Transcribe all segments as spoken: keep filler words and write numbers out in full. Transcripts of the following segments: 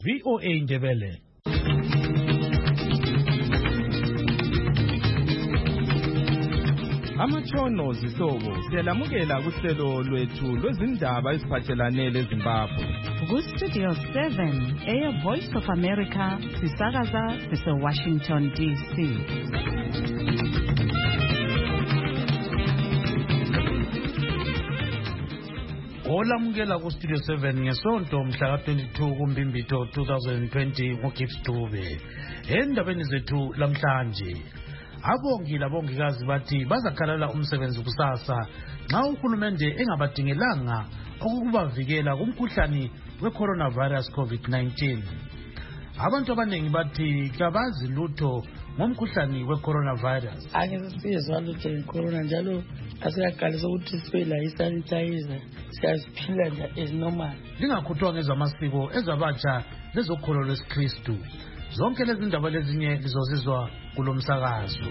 V O A Ndebele. Amatshono zihlobo siyalamukela kuhlelo lwethu lwezindaba eziphathelane leZimbabwe. Ku Studio seven, Air Voice of America, sisakaza sise Washington D C. Olamukela ku Studio seven ngesonto mhla ka twenty-two kuMbimbitho two thousand twenty ngoGibbs Dube. Endabeni zethu lamhlanje, abongi labongikazi bathi bazakhalala umsebenzi kusasa nxa uhulumende engabadingelanga ukubavikela kumkhuhlane we-coronavirus COVID nineteen. Abantu abanengi bathi kabazi lutho ngomkhuhlane we-coronavirus. Angisizwa lutho nge-corona njalo asiyaqalisa ukuthi sibe la isanitizer siyaziphila nje as normal. Lingakhuthwa ngezamasiko ezabatsha lezokholo lwesikristu. Zonke lezi ndaba lezinye lizozizwa kulo msakazo.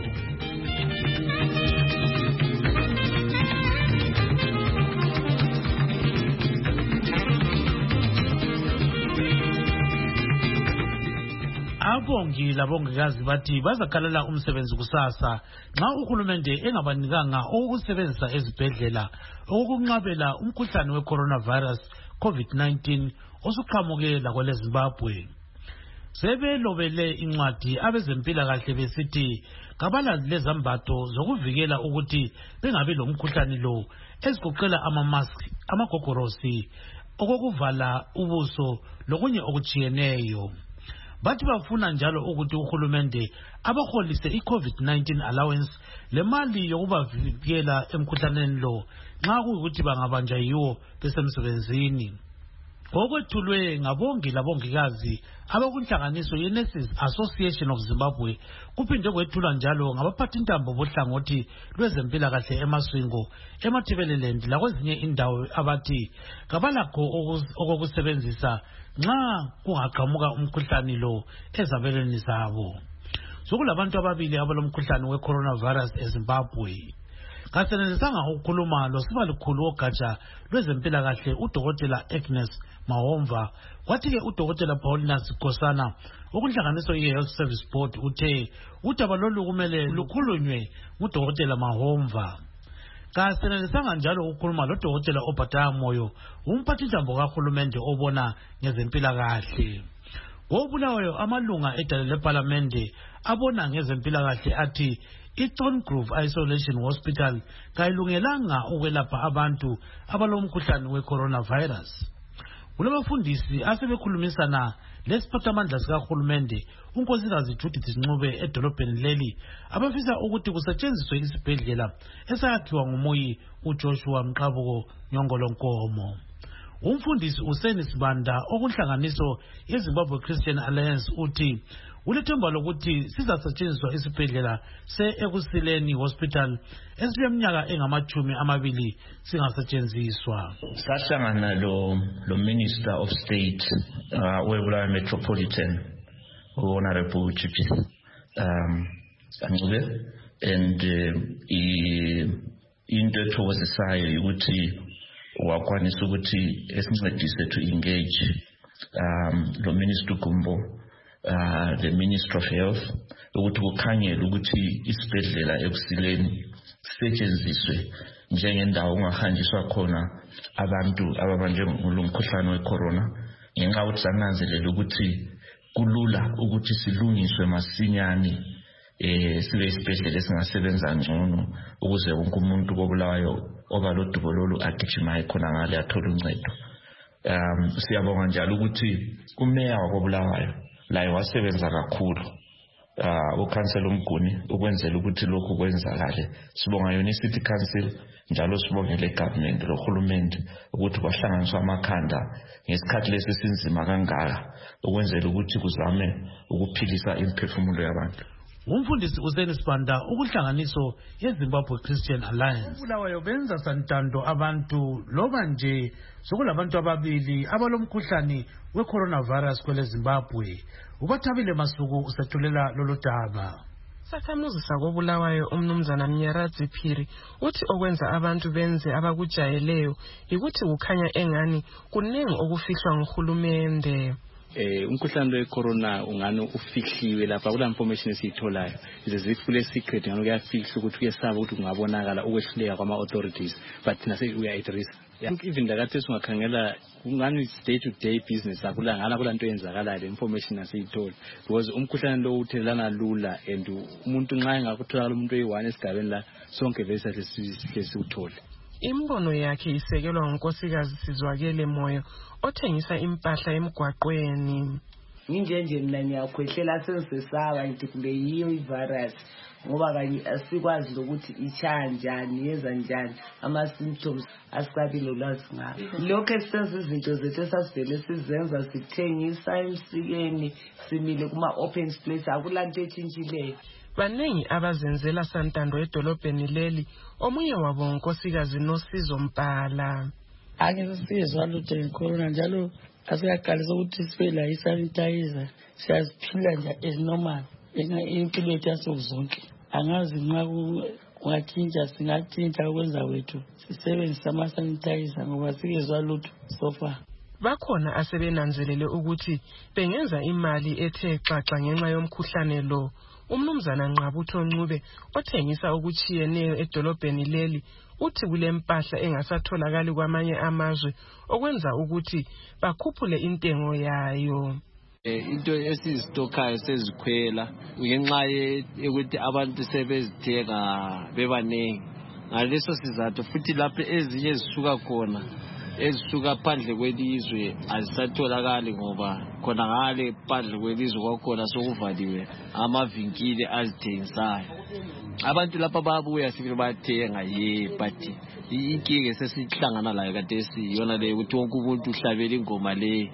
Abongi labongikazi bathi bazakhalala umsebenzi kusasa nxa uhulumende engabanikanga okusebenzisa ezibhedlela okunqabela umkhuhlane we-coronavirus COVID nineteen osuqhamuke lakwele Zimbabwe. Sebelobele incwadi abezempilakahle besithi kabala lezambatho zokuvikela ukuthi bengabi lomkhuhlane lo ezigoqela ama-mask, amagogorosi, okokuvala ubuso lokunye okuchiyeneyo. Bathi bafuna njalo ukuthi uhulumende abaholise i-COVID nineteen allowance lemali yokubavikela emkhuhlaneni lo nxa kuyikuthi bangabanjwa yiwo besemsebenzini. Ngokwethulwe ngabongi labongikazi abakunhlanganiso ye-Nurses Association of Zimbabwe, kuphinde kwethulwa njalo ngabaphathintambo bohlangothi lwezempilakahle eMasvingo, eMatabeleland lakwezinye indawo abathi kabalakho okokusebenzisa nxa kungaqhamuka umkhuhlane lo ezabelweni zabo. Sokulabantu ababili abalomkhuhlane we-coronavirus eZimbabwe. Kasenenzisanga ukukhuluma losiba lukhulu wogatsha lwezempilakahle uDokotela Agnes Mahomva, kwathi ke uDokotela Paulinus Gosana okunhlanganiso ye-Health Service Board uthe udaba lolu kumele lukhulunywe nguDokotela Mahomva. Kasenenzisanga njalo ukukhuluma loDokotela Obhata Moyo, umphathintambo kahulumende obona ngezempilakahle. Ngobulawayo amalunga edale leParlamente abona ngezempilakahle athi iThorn Grove Isolation Hospital kayilungelanga ukwelapha abantu abalomkhuhlane we-coronavirus. Kulabafundisi asebekhulumisana lesiphathamandla sikahulumende unkosikazi Judith Ncube edolobheni leli abafisa ukuthi kusetshenziswe isibhedlela esakhiwa nguMoyi uJoshua Mqabuko Nyongolonkomo. Umfundisi uSeni Sibanda okunhlanganiso yeZimbabwe Christian Alliance uthi ulethemba lokuthi sizasetshenziswa isibhedlela se-Ekusileni Hospital esileminyaka engamachumi amabili singasetshenziswa. Sahlangana lo lo Minister of State uh, weBulawayo Metropolitan, Honorable G P um Ncube, and uh, into ethokozisayo ukuthi wakwanisa ukuthi esincedise to engage um lo Minister Gumbo, Uh, the Minister of Health, ukuthi kukhanyele ukuthi isibhedlela Ekusileni sisetshenziswe njengendawo ongahanjiswa khona abantu ababanjwe ngumkhuhlane we-corona, ngenxa ukuthi sananzelela ukuthi kulula ukuthi silungiswe masinyane eh sibe isibhedlela esingasebenza ngcono ukuze wonke umuntu kobulawayo oba lodubo lolu agijimayo khona ngale athola uncedo. Um siyabonga njalo ukuthi umeya wakobulawayo laye wasebenza kakhulu uh uCouncil uMguni ukwenzela ukuthi lokhu kwenzakale. Sibonga yona iCity Council njalo sibongele government lohulumende ukuthi kwahlanganiswa amakhanda ngesikhathi lesi sinzima kangaka ukwenzela ukuthi kuzame ukuphilisa imphefumulo yabantu. Umfundisi uSeni Sibanda ukuhlanganiso yeZimbabwe Christian Alliance. Ubulawayo benza santando abantu loba nje sokulabantu ababili abalomkhuhlane we-coronavirus kwele Zimbabwe. Ubathabile Masuku usethulela lolu daba. Sakhamuzisa kobulawayo umnumzana Mnyaradzi Phiri uthi okwenza abantu benze abakujayeleyo ukuthi kukhanya engani kuningi okufihlwa nguhulumende. eh umkhuhlane wecorona ungani ufihliwe lapha kula information esiyitholayo is ezifule secret ngalo kuyafihla ukuthi kuyesaba ukuthi kungabonakala ukwehluleka kwama authorities but thina say we are at risk. Even ndakathi singakhangela kungani day to day business akula ngala kula nto yenzakala le information asiyithola because umkhuhlane lo uthelana lula and umuntu nxa engakuthola umuntu oyi-one esigabeni la sonke bese sesithola. Imbono yakhe isekelwa ngunkosikazi Sizwakele Moyo othengisa impahla emgwaqweni. Nginjenje mina ngiyakhwehlela sensesaba ngithi kumbe yiyo ivirus ngoba kanye asikwazi ukuthi ichaya njani yenza njani ama symptoms asabile ulwazi ngalo. Lokho esenza izinto zethu esasivele sizenza sithengisa emsikeni simile kuma open space akulanto ethinjileyo. Baningi abazenzela santando edolobheni leli omunye wabo unkosikazi Nosizo Mpala. Ake sisizwa lutho ngecorona njalo asiyaqalisa ukuthi sibe la isanitizer siyaziphila nje as normal impilo yethu yasozonke. Angazi nxa kungathintsha singathintsha ukwenza wethu sisebenzisa ama sanitizer ngoba sikezwa lutho so far. Bakhona asebenanzelele ukuthi bengenza imali ethe xaxa ngenxa yomkhuhlane lo. Umnumzana Nqabutho Ncube othengisa okuchiyeneyo edolobheni leli uthi kule mpahla engasatholakali kwamanye amazwe okwenza ukuthi bakhuphule intengo yayo. Into esizitokhayo sezikhwela ngenxa yokuthi abantu sebezithenga bebanengi ngaleso sizathu futhi lapho ezinye zisuka khona ezisuka phandle kwelizwe azisatholakali ngoba khona ngale phandle kwelizwe kwakhona sokuvaliwe amavinkile azithengisayo. Abantu lapha babuya sifike bathenga ye but inkinga sesihlangana layo kade siyona le ukuthi wonke umuntu uhlabela ingoma le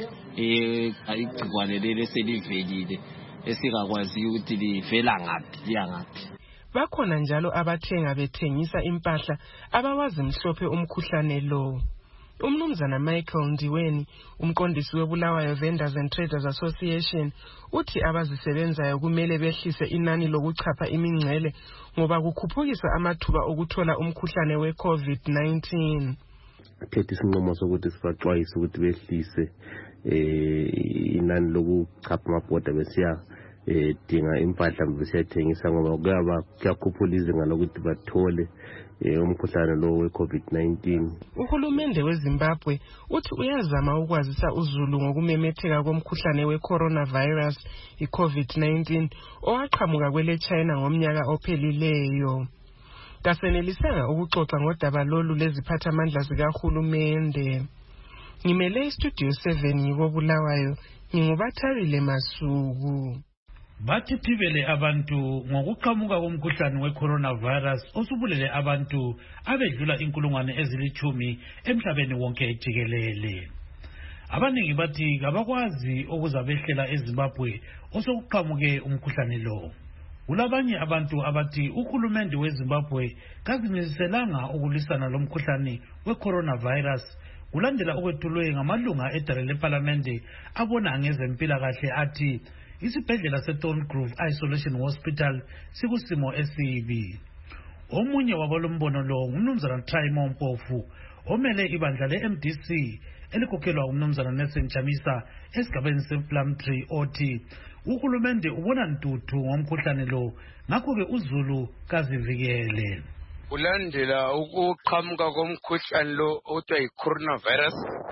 igcikwane leli selivelile esingakwazi ukuthi livela ngaphi yangaphi. Bakhona njalo abathenga bethengisa impahla abawazi mhlophe umkhuhlane lo. Umnumzana Michael Ndiweni umqondisi weBulawayo Vendors and Traders Association uthi abazisebenzayo kumele behlise inani lokuchapha imingcele ngoba kukhuphukisa amathuba okuthola umkhuhlane we-COVID nineteen. Athethe isinqumo sokuthi sibaxwayise ukuthi behlise eh inani lokuchapha amabhoda besiya eh dinga impahla besiyethengisa ngoba kuyaba kuyakhuphula izinga lokuthi bathole umkhuhlane lo we-COVID nineteen. Uhulumende weZimbabwe uthi uyazama ukwazisa uzulu ngokumemetheka komkhuhlane we-coronavirus i-COVID nineteen owaqhamuka kwele China ngomnyaka ophelileyo. Kasenelisanga ukuxoxa ngodaba lolu leziphathamandla zikahulumende. Ngimele iStudio seven ngikobulawayo ngingubathabile Masuku. Bathi phibele abantu ngokuqhamuka komkhuhlane we-coronavirus osubulele abantu abedlula inkulungwane ezilithumi emhlabeni wonke jikelele. Abaningi bathi kabakwazi okuzabehlela eZimbabwe osokuqhamuke umkhuhlane lo. Kulabanye abantu abathi uhulumende weZimbabwe kazimisiselanga ukulwisana lomkhuhlane we-coronavirus kulandela okwethulwe ngamalunga edale leParlamente abona ngezempilakahle athi isibhedlela seThorngrove Isolation Hospital sikusimo esibi. Omunye wabalombono lo ngumnumzana Trymo Mpofu omele ibandla le-M D C elikhokhelwa umnumzana Nelson Chamisa esigabeni sePlumtree othi uhulumende ubona ntuthu ngomkhuhlane lo ngakho-ke uzulu kazivikele. Kulandela ukuqhamuka komkhuhlane lo othiwa yi-coronavirus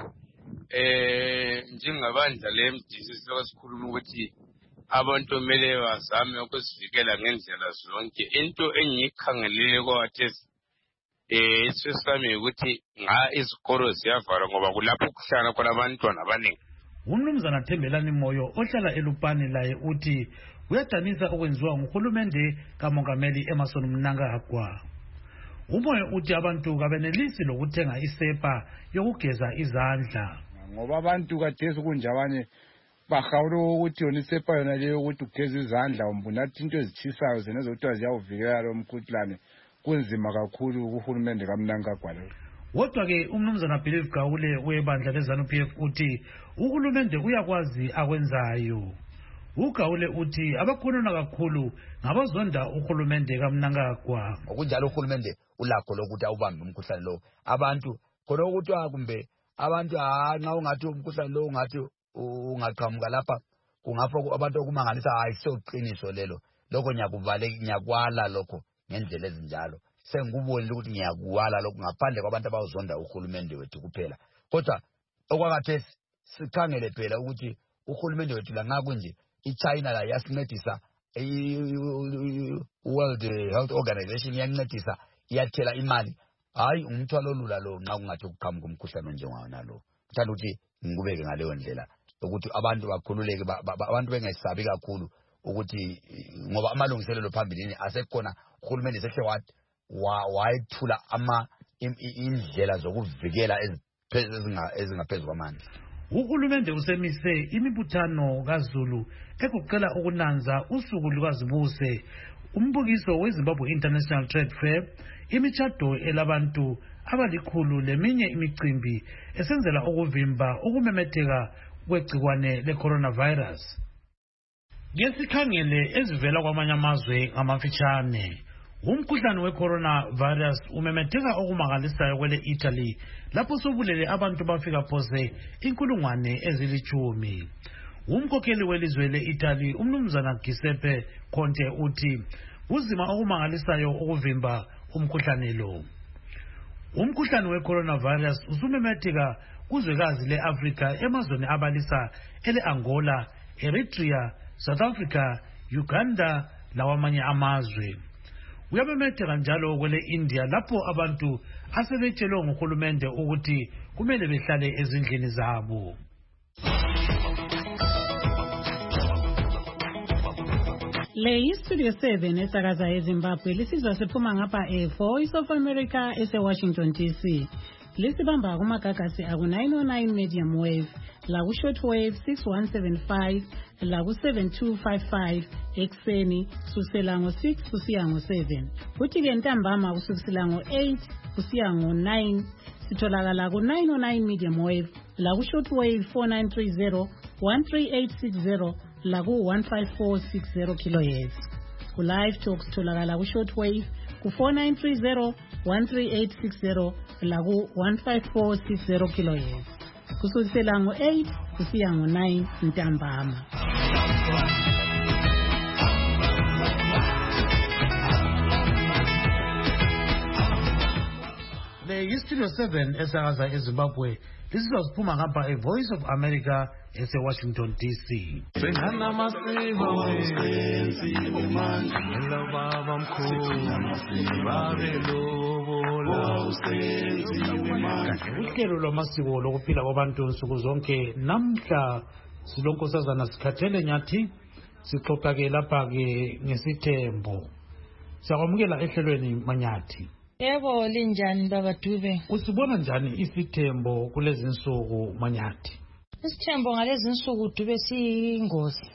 eh njengabandla le-M D C siloko sikhuluma ukuthi abantu kumele bazame ukuzivikela ngendlela zonke. Into engiyikhangelile kwathesi eh sesami ukuthi nga izikolo ziyavalwa ngoba kulapho kuhlala khona abantwana abaningi. Umnumzana Thembelani Moyo ohlala eLupane laye uthi uyadanisa okwenziwa nguhulumende kamongameli Emmerson Mnangagwa. Umoya uthi abantu kabenelisi lokuthenga isepa yokugeza izandla ngoba abantu kathesi kunjabane bahawula ukuthi yona isepa yona leyo ukuthi ugeza izandla umbunathi into ezitshisayo zena zokuthiwa ziyawuvikela lo mkhuhlane kunzima kakhulu kuhulumende kaMnangagwa lo. Kodwa-ke umnumzana Believe Gawule webandla leZANU P F uthi uhulumende uyakwazi akwenzayo. Ugawule uthi abakhonona kakhulu ngabazonda uhulumende kaMnangagwa. Okunjalo uhulumende ulakho lokuthi awubambe umkhuhlane lo. Abantu khona ukuthi kumbe abantu nxa ungathi umkhuhlane lo ungathi ungaqhamuka lapha kungapho abantu okumangalisa hayi soqiniso lelo lokho nyakuvale nyakwala lokho ngendlela ezinjalo sengikubonile ukuthi ngiyakuwala lokho ngaphandle kwabantu abawuzonda uhulumende wethu kuphela kodwa okwakhathesi sikhangele phela ukuthi uhulumende wethu la ngakunje iChina la yasincedisa i-World Health Organization yancedisa iyathela imali hayi umthwalo olula lo nxa kungathi ukuqhamuka umkhuhlane njengwana lo kuthanda ukuthi ngikubeke ngaleyo ndlela ukuthi abantu bakhululeke abantu bengayisabi kakhulu ukuthi ngoba amalungiselelo phambilini asekhona uhulumende sehle wathi wayethula ama indlela zokuvikela ezingaphezulu kwamandla. Uhulumende usemise imibuthano kaZulu ekuqala ukunanza usuku lukazibuse umbukiso weZimbabwe International Trade Fair imichado elabantu abalikhulu leminye imicimbi esenzela ukuvimba ukumemetheka kwegcikwane le-coronavirus. Ngesikhangele ezivela kwamanye amazwe ngamafitshane umkhuhlane we-coronavirus umemetheka okumangalisayo kwele Italy lapho sobulele abantu bafika phose inkulungwane ezilichumi. Umkhokheli welizwe le-Italy umnumzana Giuseppe Conte uthi uzima okumangalisayo ukuvimba umkhuhlane lo. Umkhuhlane we-coronavirus usumemetheka kuzwekazi le-Afrika emazweni abalisa ele-Angola, Eritrea, South Africa, Uganda lawamanye amazwe. Uyamemetheka njalo kwele India lapho abantu asebetshelwe nguhulumende ukuthi kumele behlale ezindlini zabo. Le iStudio seven esakaza eZimbabwe lisizwa siphuma ngapha eVoice of America ese-Washington D C. Lisibamba kumagagasi aku nine oh nine medium wave, laku short wave six one seven five, laku seven two five five ekseni kusukela ngo six kusiya ngo seven. Futhi ke ntambama kusukela ngo eight kusiya ngo nine. Sitholakala ku nine oh nine medium wave, laku short wave four nine three zero, one three eight six zero, laku one five four six zero kilohertz. Ku live talk sitholakala ku short wave ku four nine three zero, one three eight six zero, laku one five four six zero kilohertz. Kusukela ngo eight kusiya ngo nine ntambama. Le iStudio seven esakaza eZimbabwe lisizwa siphuma ngapha eVoice of America ese-Washington D C. Uhlelo lwamasiko lokuphila kwabantu nsuku zonke namhla silonkosazana Sikhathele Nyathi sixoxa ke lapha ke ngesithembo. Siyakwamukela ehlelweni Manyathi. Yebo linjani baba Dube? Usibona njani isithembo kulezi nsuku Manyathi? Isithembo ngalezi nsuku Dube siyingozi.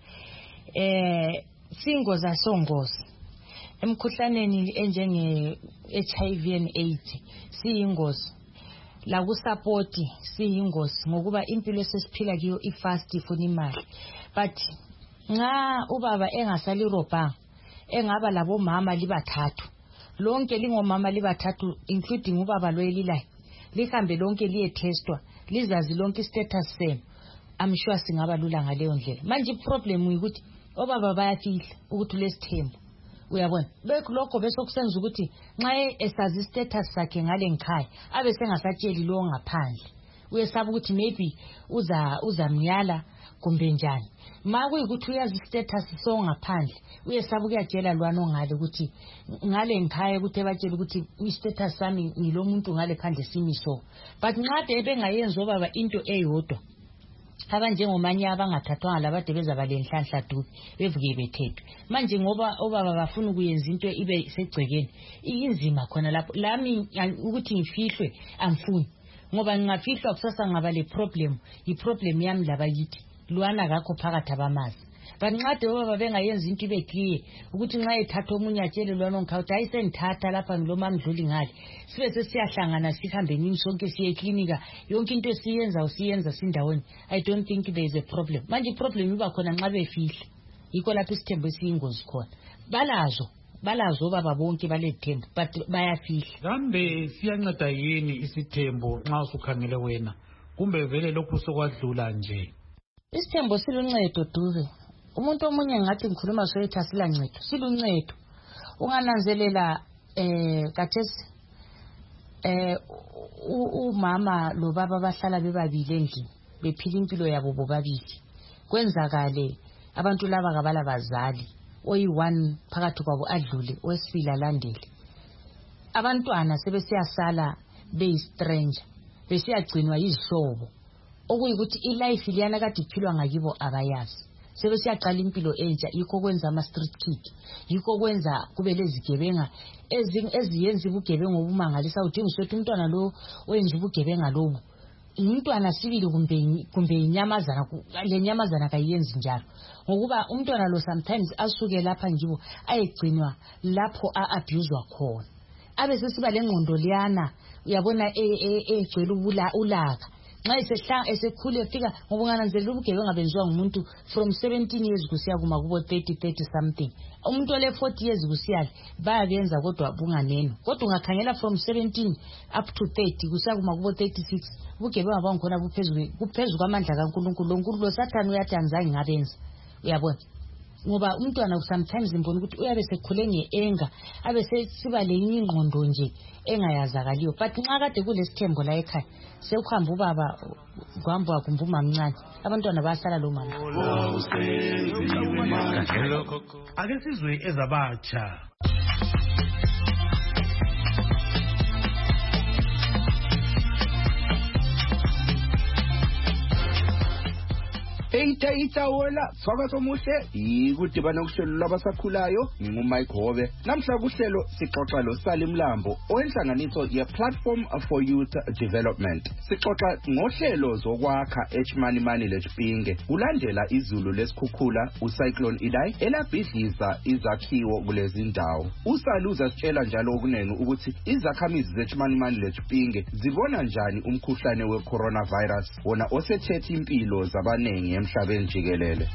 Eh siyingozi asongozi. Emkhuhlaneni enjenge H I V and AIDS siyingozi. La ku support siyingozi ngokuba impilo sesiphila kiyo ifast ifuna imali. But nxa ubaba engasali robha engaba labo mama libathathu. Lonke lingomama libathathu including ubaba loyelilayo lihambe lonke liye testwa lizazi lonke status same. I'm sure singaba lula ngaleyo ndlela. Manje problem ukuthi obaba bayafihla ukuthi lesithembu uyabona bekho lokho bese kusenza ukuthi nxa esazi status sakhe ngale ngikhaya abe sengasatsheli lo ngaphandle uyesaba ukuthi maybe uza uzamnyala kumbe njani. Maku ukuthi uyazi status so ngaphandle uyesaba ukuyatshela lwana ongale ukuthi ngale ngikhaya ukuthi ebatshela ukuthi istatus sami ngilomuntu ngale phandle simi so. But nxa bebengayenza obaba into eyodwa abanjengomanye abangathathwanga labade bezaba lenhlanhla Dube bevuke bethethwe. Manje ngoba obaba bafuna ukuyenza into ibe segcekeni inzima khona lapho lami ukuthi ngifihlwe angifuni ngoba ngingafihlwa kusasa ngaba le problem iproblem yami laba yithi lwana kakho phakathi abamazi. But nxa obaba bengayenza into ibe clear ukuthi nxa ethatha omunye atshele lwana onkhawuthi ayisenthatha lapha ngiloma mdluli ngale sibe sesiyahlangana sihambe nini sonke siye eklinika yonke into esiyenza usiyenza sindawoni. I don't think there is a problem. Manje problem iba khona nxa befihla yikho lapho isithembo esiyingozi khona. Balazo balazo baba bonke balethembu but bayafihla. Kambe siyanceda yini isithembo nxa usukhangele wena kumbe vele lokhu sokwadlula nje? Isithembo siluncedo Dube. Umuntu omunye ngathi ngikhuluma soyethi asilancedo. Siluncedo. Ungananzelela eh kathesi eh umama lo baba bahlala bebabili endlini bephila impilo yabo bobabili. Kwenzakale abantu laba kabala bazali oyi-one phakathi kwabo adlule owesibili alandele. Abantwana sebesiyasala beyi-stranger besiyagcinwa yizihlobo okuyikuthi ilife liyana kade iphilwa ngakibo abayazi. Sebesiyaqala impilo entsha yikho kwenza ama-street kid, yikho kwenza kube lezigebenga eziyenza ubugebenga obumangalisa udinga ukuthi umntwana lo oyenza ubugebenga lobu umntwana sibili kumbe kumbe inyamazana le nyamazana kayenzi njalo ngokuba umntwana lo sometimes asuke lapha ngibo ayegcinwa lapho a-abuzwa khona abe sesiba lengqondo liyana uyabona egcwele ubula ulaka nxa esehla esekhule efika ngoba ungananzelela ubugebenga benziwa ngumuntu from seventeen years kusiya kuma kubo thirty thirty something umuntu ole forty years kusiyale bayabenza kodwa bunganeno kodwa ungakhangela from seventeen up to thirty kusiya kuma kubo thirty-six ubugebenga bangikhona buphezulu kuphezulu kwamandla kaNkulunkulu loNkulunkulu lo Sathane uyathanzanga ngabenza uyabona ngoba umntwana sometimes imbona ukuthi uyabe sekhule ngeanger abe sesiba lenye ingqondo nje engayazakaliyo but nxa kade kulesithembo la ekhaya sekuhamba ubaba kwamba kumbuma mncane abantwana basala lo mama. Ake sizwe ezabatsha. Eita ita wela swakaso muhle ikudibana kuhlelo labasakhulayo ngingumike Hobe namhla kuhlelo sixoxa lo Sali Mlambo owenhlanganiso ye Platform for Youth Development sixoxa ngohlelo zokwakha eChimani Mani leChipinge kulandela izulu lesikhukhula ucyclone Idai elabhidliza izakhiwo kulezi ndawo. Usali uzasitshela njalo okunene ukuthi izakhamizi zeChimani Mani leChipinge zibona njani umkhuhlane weCoronavirus wona osethethe impilo zabanengi emhlabeni jikelele.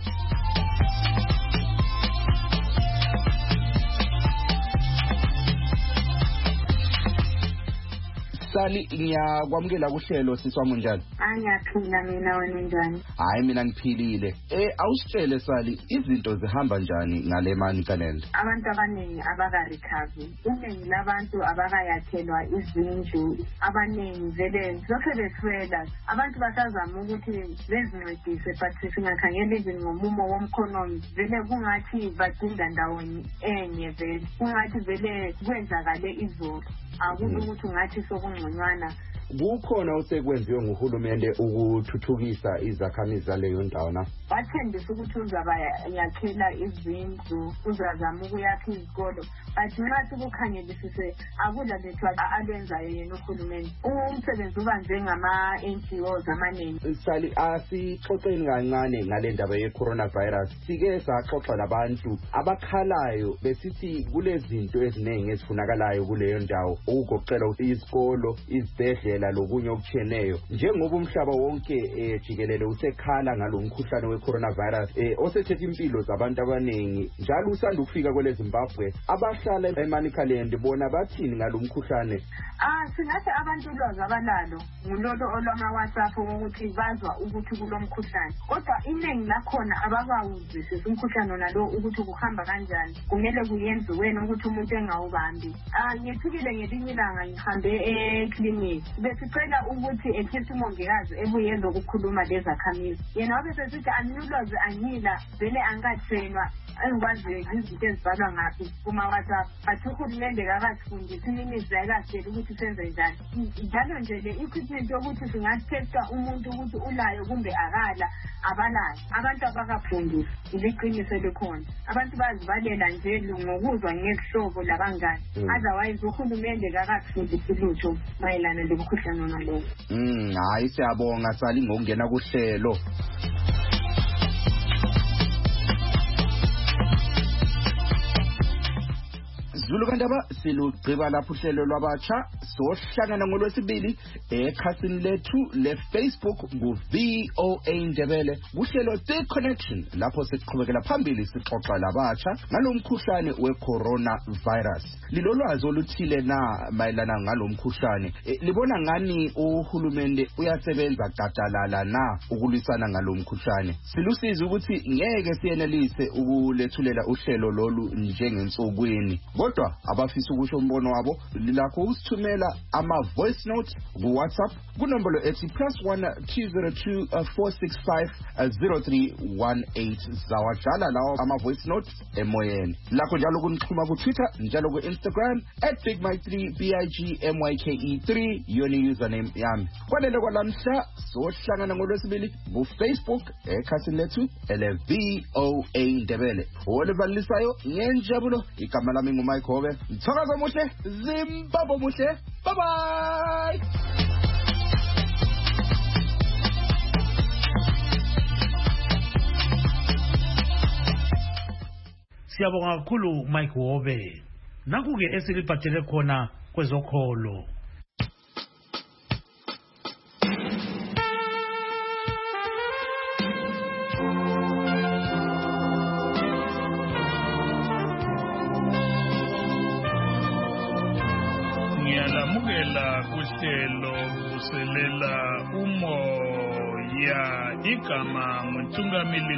Sali ngiyakwamukela kuhlelo siswami njani? Angiyaphila mina wena njani? Hayi mina ngiphilile. Eh awusitshele Sali izinto zihamba njani ngale Mani calendar? Abantu abaningi abaka recover. Uningi labantu abakayathelwa izindlu, abaningi vele lokho beswela. Abantu basazama ukuthi bezincedise but singakhangela izinto ngomumo womkhonomi. Vele kungathi badinga ndawonye enye vele. Kungathi vele kwenzakale izolo. Akube ukuthi ngathi sokungconywana. Kukhona osekwenziwe nguhulumende ukuthuthukisa izakhamizi zaleyo ndawo na? Wathembisa ukuthi uzaba yakhela izindlu, uzazama ukuyakha izikolo. But nxa sikukhangelisise akula lethu alenzayo yena uhulumende. Umsebenzi ubanjwe ngama-N G Os amaningi. Sali asixoxeni kancane ngale ndaba ye-coronavirus. Sike saxoxa labantu abakhalayo besithi kulezinto eziningi ezifunakalayo kuleyo ndawo ukugoqela izikolo, izibhedlela lokunye okutshiyeneyo. Njengoba umhlaba wonke jikelele usekhala ngalomkhuhlane we-coronavirus osethethe impilo zabantu abaningi njalo usanda ukufika kwele Zimbabwe abahlala eManicaland bona bathini ngalomkhuhlane? Ah singathi abantu ulwazi abalalo ngulolo olwama-WhatsApp ukuthi bazwa ukuthi kulomkhuhlane kodwa iningi lakhona abakawuzwisisi umkhuhlane nalo ukuthi kuhamba kanjani kumele kuyenze wena ukuthi umuntu engawubambi. Ah ngithukile ngelinye ilanga ngihambe eclinic besicela ukuthi ekhiphe umongikazi ebuye ezokukhuluma lezakhamizi. Yena wabe sesithi anilwazi angila vele angikathenwa engikwaziyo izinto ezibhalwa ngaphi kuma-WhatsApp but uhulumende kakasifundisi imizi ayikasitshela ukuthi senze njani. Njalo nje le equipment yokuthi singathesta umuntu ukuthi ulayo kumbe akala abalayo. Abantu abakafundisi iliqiniso elikhona. Abantu bazibalela nje ngokuzwa ngekuhlobo labangani. Otherwise uhulumende kakasifundisi lutho mayelana lomkhuhlane nalo. Mm hayi siyabonga Sali ngokungena kuhlelo. Ulukandaba silugqiba lapho uhlelo lwabatsha sohlangana ngolwesibili ekhasini lethu le-Facebook ku-V O A Ndebele kuhlelo The Connection lapho siqhubekela phambili sixoxa labatsha ngalomkhuhlane we-coronavirus. Lilolwazi oluthile na mayelana ngalomkhuhlane. E, libona ngani uhulumende uyasebenza gadalala na ukulwisana ngalomkhuhlane. Silusizi ukuthi ngeke siyenelise ukulethulela uhlelo lolu njengensukwini. Kodwa abafisa ukusho umbono wabo lilakho usithumela ama voice notes ku WhatsApp kunombolo ethi plus one two zero two four six five zero three one eight. Zawajala lawo ama voice notes emoyeni. Lakho njalo kunixhuma ku Twitter njalo ku Instagram at big mike three b i g m y k e three yoni username yami. Kwanele kwalamhla sohlangana ngolwesibili ku Facebook ekhasini lethu ele V O A Ndebele. Olivalisayo ngenjabulo igama lami nguMike Hobe. Mthakazo muhle, Zimbabwe muhle. Bye bye. Siyabonga kakhulu Mike Hobe. Nakuke esiliphathele khona kwezokholo. Ngiyalamukela kuhlelo kuselela umoya igama nguNtungamili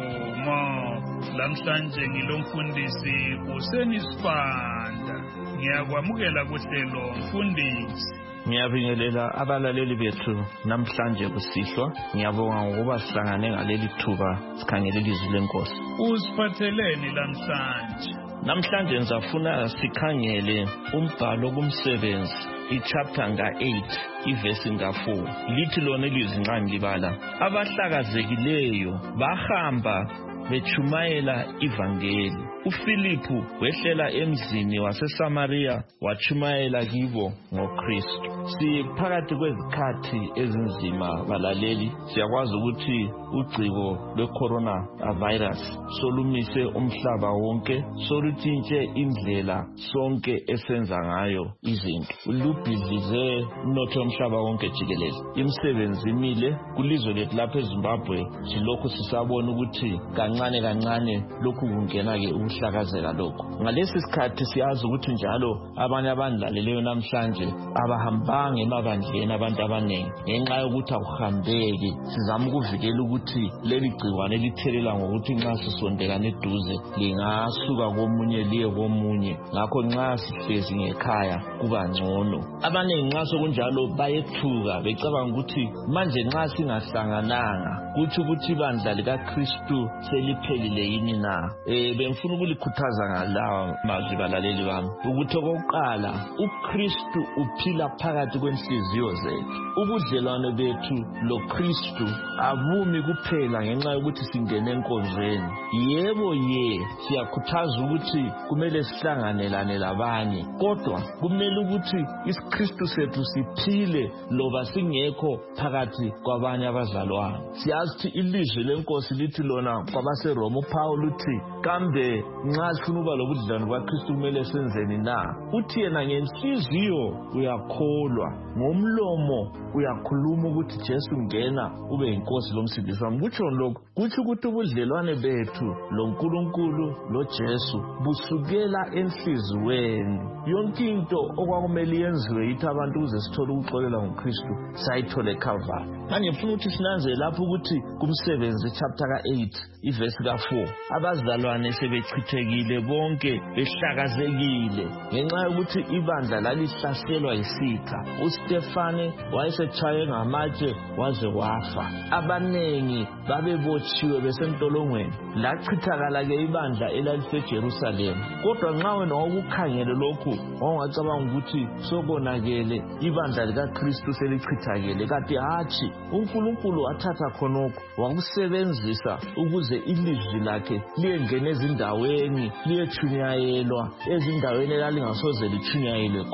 Nkomo. Lamhlanje ngilomfundisi uSenisibanda. Ngiyakwamukela kuhlelo mfundisi. Ngiyabingelela abalaleli bethu namhlanje kusihlwa. Ngiyabonga ngokuba sihlangane ngaleli thuba sikhangele ilizwi lenkosi. Usiphatheleni lamhlanje? Namhlanje ngizafuna sikhangele umbhalo kumsebenzi ichapter nga eight ivesi nga four. Lithi lona ilizwi nxa ngilibala, abahlakazekileyo bahamba bechumayela ivangeli. uFilipu wehlela emzini waseSamaria wachumayela kibo ngoKristu. Siphakathi kwezikhathi ezinzima balaleli, siyakwazi ukuthi ugciko lwecorona virus solumise umhlaba wonke, soluthintshe indlela sonke esenza ngayo izinto. Lubhidlize umnotho womhlaba wonke jikelele. Imisebenzi imile kulizwe lethu lapha eZimbabwe, silokhu sisabona ukuthi kancane kancane lokhu kungena ke uhlakazeka lokho. Ngalesi sikhathi siyazi ukuthi njalo abanye abandlaleleyo namhlanje abahambanga emabandleni abantu abaningi ngenxa yokuthi akuhambeki. Sizama ukuvikela ukuthi leli gciwane lithelela ngokuthi nxa sisondelana eduze lingasuka komunye liye komunye. Ngakho nxa sihlezi ngekhaya kuba ngcono. Abaningi nxa sokunjalo bayethuka becabanga ukuthi manje nxa singahlangananga kuthi ukuthi ibandla likaKristu seliphelile yini na. Eh bengifuna ukulikhuthaza ngalawa mazwi balaleli bami ukuthi okokuqala uKristu uphila phakathi kwenhliziyo zethu. Ubudlelwano bethu loKristu abumi kuphela ngenxa yokuthi singene enkonzweni. Yebo ye siyakhuthaza ukuthi kumele sihlanganelane labanye, kodwa kumele ukuthi iKristu sethu siphile loba singekho phakathi kwabanye abazalwane. Siyazi ukuthi ilizwi lenkosi lithi lona kwabaseRoma uPaul uthi kambe nxa sifuna ukuba lobudlelwano baKristu kumele senzeni na? Uthi yena ngenhliziyo uyakholwa, ngomlomo uyakhuluma ukuthi Jesu ngena ube inkosi lomsindisi wami. Kutsho lokho kuthi ukuthi ubudlelwane bethu loNkulunkulu loJesu busukela enhliziyweni. Yonke into okwakumele yenziwe yithi abantu ukuze sithole ukuxolela ngoKristu sayithola eCalvary. Manje ngifuna ukuthi sinanze lapho ukuthi kumsebenzi chapter ka eight ivesi ka four abazalwane sebechithekile bonke behlakazekile ngenxa yokuthi ibandla lalihlaselwa yisitha. uStefane wayesechaye ngamatshe waze wafa. Abanengi babebotshiwe besentolongweni. Lachithakala ke ibandla elaliseJerusalema. Kodwa nxa wena ukukhangele lokhu ongacabanga ukuthi sokonakele ibandla likaKristu selichithakele, kanti hatshi uNkulunkulu wathatha khonokho wakusebenzisa ukuze ilizwi lakhe liyengena ezindaweni liyechunyayelwa ezindaweni elalingasize lichunyayelwe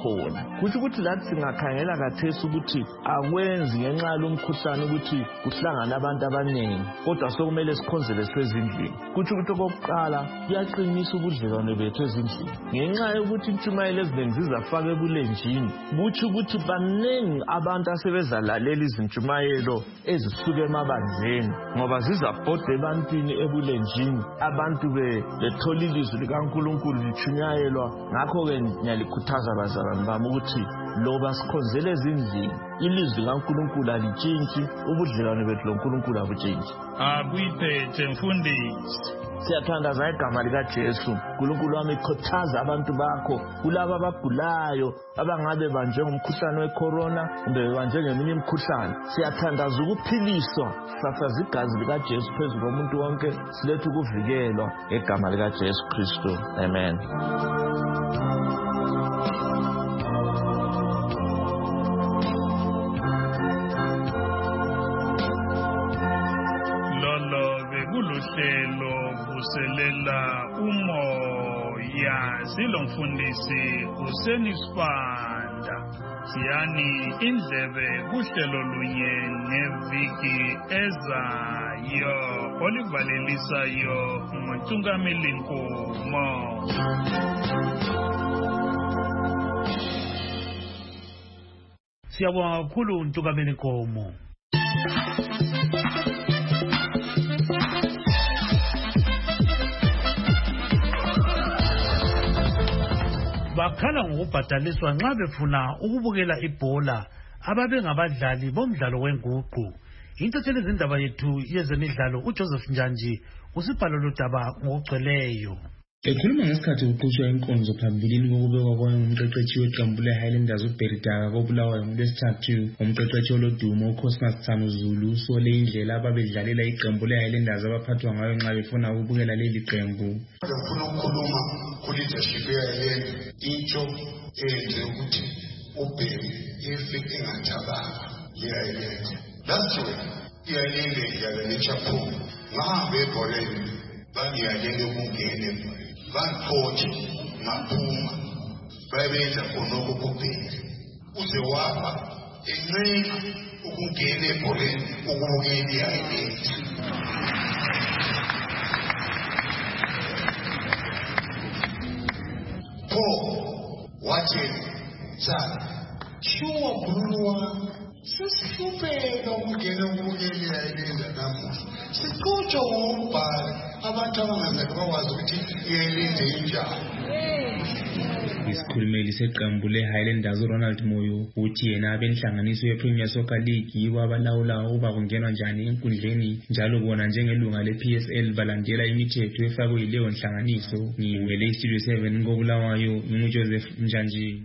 khona kusho ukuthi lathi singakhangela kathesi ukuthi akwenzi ngenxa yalomkhuhlane ukuthi kuhlangana abantu abaningi kodwa sokumele sikhonzele sezindlini kusho ukuthi okokuqala kuyaqinisa ubudlelwano bethu ezindlini ngenxa yokuthi intshumayelo eziningi zizafaka ebulenjini kusho ukuthi baningi abantu asebezalalela izintshumayelo ezisuka emabanzeni ngoba zizabhoda ebantwini ebulenjini abantu bethola ilizwi likaNkulunkulu lichunyayelwa ngakho-ke ngiyalikhuthaza bazalwane bami ukuthi loba sikhonzele ezindlini ilizwi likaNkulunkulu alitshintshi ubudlelwano bethu loNkulunkulu abutshintshi. Akuyiphethe mfundisi. Siyathandaza igama likaJesu. uNkulunkulu wami khuthaza abantu bakho kulabo abagulayo abangabe banjwe ngumkhuhlane wecorona kumbe banjwe ngeminye imikhuhlane. Siyathandaza ukuphiliswa sasaza igazi likaJesu phezu komuntu wonke silethe ukuvikelwa egama likaJesu Kristu. Amen. Hlelo kuselela umoya silomfundisi usenisipanda siyani indlebe kuhlelo lunye ngeviki ezayo olivalelisayo nguNtungameli Nkomo. Siyabonga kakhulu uNtungameli Nkomo. Bakhala ngokubhadaliswa nxa befuna ukubukela ibhola ababengabadlali bomdlalo wenguqu. Intatheli izindaba yethu yezemidlalo uJoseph Njanji usibhalo lodaba ngokugcweleyo. Ekhuluma ngesikhathi kuqhutshwa inkonzo phambilini kokubekwa kwayo ngumqeqeshi weqembu leHighlanders uBeridaka kobulawayo ngolwesithathu umqeqeshi olodumo uCosmas Tsanuzulu usole indlela ababedlalela iqembu leHighlanders abaphathwa ngayo nxa befuna ukubukela leli qembu. Ngifuna ukukhuluma ku-leadership yeHighland into enze ukuthi ubheki ife engathakanga leHighland. Last week iHighland idlala neChaphuma ngahambe ebholeni bangiyalele ukungena ebholeni bangiphothe ngaphuma babenza khona okukubheka uze wapha encenga ukungena ebholeni ukubukela iHighland. Pho wathi cha shuwa bulwa sisihlupeka ukungena ukubukela iHighland namuhla siqhutshwa ngombhalo abantu abangazake bakwazi ukuthi iHighland injani. Isikhulumeli seqembu leHighlanders uRonald Moyo uthi yena abenhlanganiso yePremier Soccer League yibo abalawula ukuba kungenwa njani enkundleni njalo bona njengelunga leP S L balandela imithetho efakwe yileyo nhlanganiso. Ngivele iStudio seven kobulawayo nginguJoseph Njanji.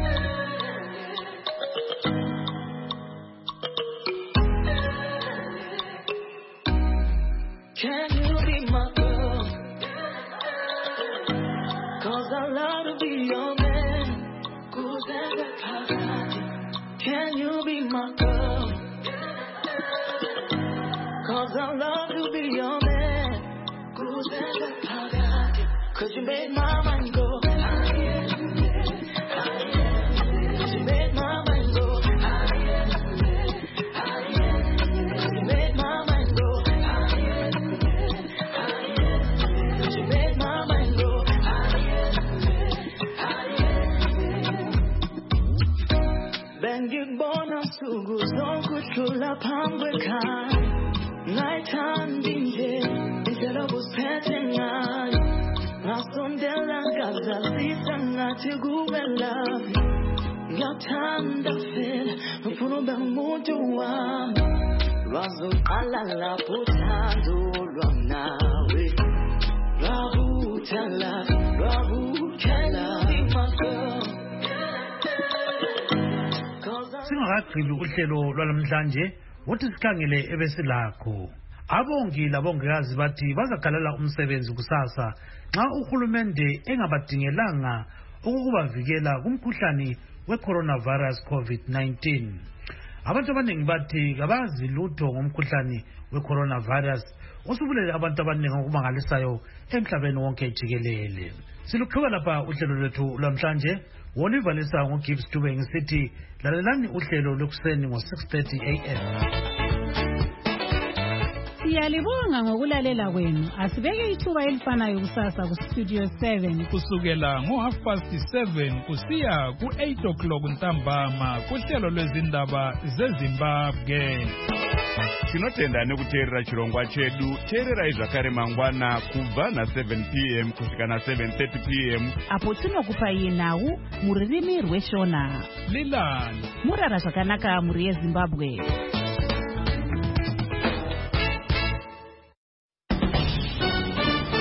Can you be my girl? Cause I love to be your man. Cause you made my mind go. Cause you made my mind go. Cause you made my mind go. Cause you made my mind go. Bengibona suku zonke uhlula phambi kwekhaya ngayithandile indlela obusiphethe ngayo ngasondela ngazazisa ngathi kuwe love ngiyathanda phela ufuna ube umuntu wami lwazoqala lapho uthando lwami nawe lwabuthala lwabuthala imakho. Singakagqibi uhlelo lwalamhlanje wothi sikhangele ebesilakho. Abongi labongikazi bathi bazakhalela umsebenzi kusasa nxa uhulumende engabadingelanga ukubavikela kumkhuhlane weCoronavirus COVID nineteen. Abantu abaningi bathi kabazi lutho ngomkhuhlane weCoronavirus osubulele abantu abaningi okumangalisayo emhlabeni wonke jikelele. Siluqhubeka lapha uhlelo lwethu lwamhlanje wona ivalisa ngoGibbs Dube ngisithi lalelani uhlelo lokuseni ngo-six thirty a m Siyalibonga ngokulalela kwenu. Asibeke ithuba elifanayo kusasa ku-Studio seven. Kusukela ngo-half past seven kusiya ku-eight o'clock ntambama kuhlelo lwezindaba zeZimbabwe. Tinotenda kuteerera chirongwa chedu. Teererai zvakare mangwana kubva na-seven p m kusvika na-seven thirty p m apo tinokupai nhau muririmi rweshona. Lilani murara zvakanaka muri yeZimbabwe.